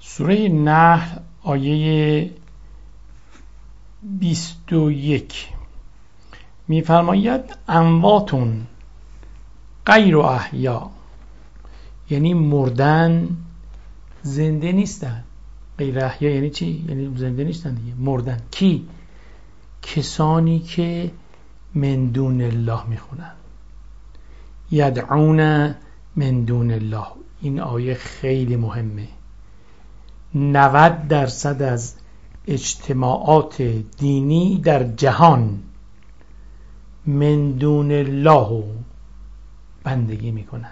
سوره نحل آیه 21 می‌فرماید امواتون غیر احیا، یعنی مردن زنده نیستن. غیر احیا یعنی چی؟ یعنی زنده نیستن دیگه، مردن. کی؟ کسانی که من دون الله میخونن، یدعون من دون الله. این آیه خیلی مهمه. 90% از اجتماعات دینی در جهان من دون الله بندگی میکنن.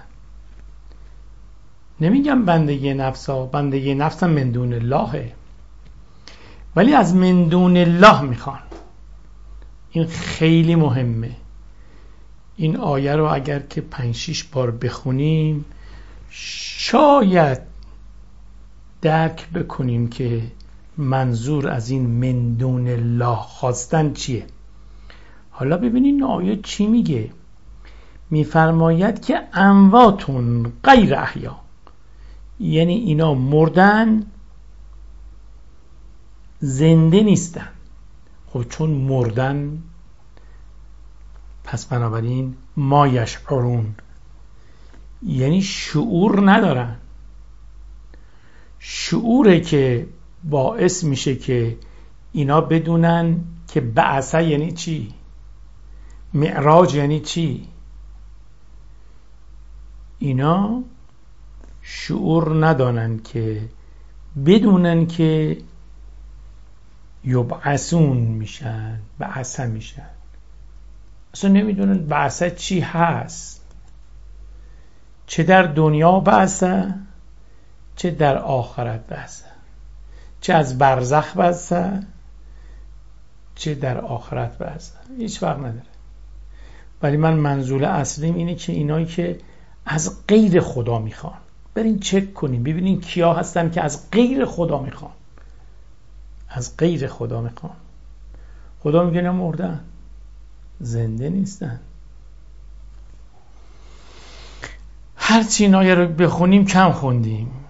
نمیگم بندگی نفسا، بندگی نفس هم من دون اللهه، ولی از من دون الله میخوان. این خیلی مهمه. این آیه رو اگر که 5-6 بار بخونیم شاید درک بکنیم که منظور از این من دون الله خواستن چیه. حالا ببینین آیه چی میگه. میفرماید که امواتون غیر احیا، یعنی اینا مردن زنده نیستن. خب چون مردن پس بنابراین ما یشعرون، یعنی شعور ندارن. شعوره که باعث میشه که اینا بدونن که بعثه یعنی چی، معراج یعنی چی. اینا شعور ندارن که بدونن که یبعثون میشن، بعثه میشن. اصلا نمیدونن بعثه چی هست، چه در دنیا بعثه چه در آخرت بعثه، چه از برزخ بعثه چه در آخرت بعثه، هیچ فرق نداره. ولی من منظور اصلیم اینه که اینایی که از غیر خدا میخوان، برین چک کنین ببینین کیا هستن که از غیر خدا میخوان. از غیر خدا میخوان. خدا میگه مردن، زنده نیستن. هرچی این آیه رو بخونیم کم خوندیم.